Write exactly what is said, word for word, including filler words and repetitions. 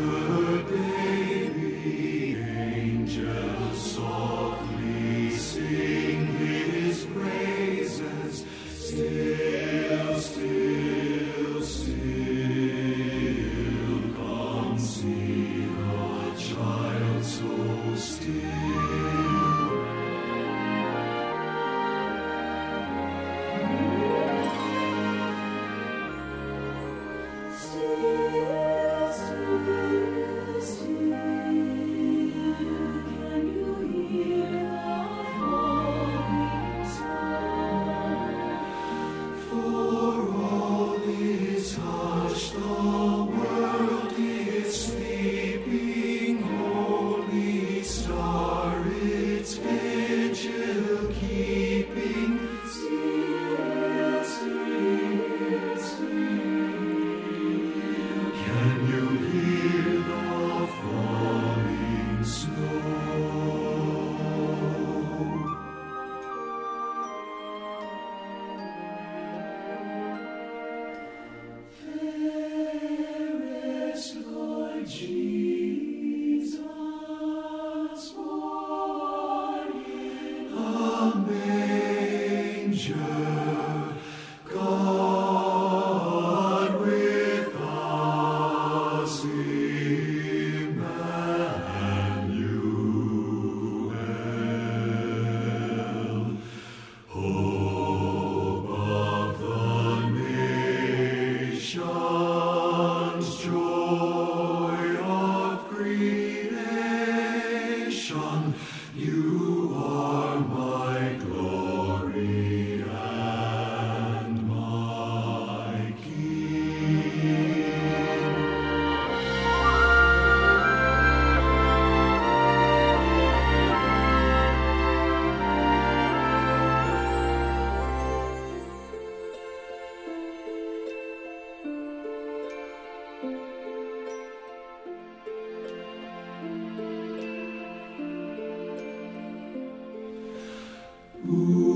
good baby, angels softly sing his praises. Still, still, still, come see a child so still. Still, still, still, can you hear the falling snow? For all is hushed, the world is sleeping. Holy star, its vigil keeping. Still, still, still, Can you hear the falling snow? Fairest Lord Jesus, born in a manger, God with us, Emmanuel, hope of the nations, joy of creation. You are my glory and my King. Ooh.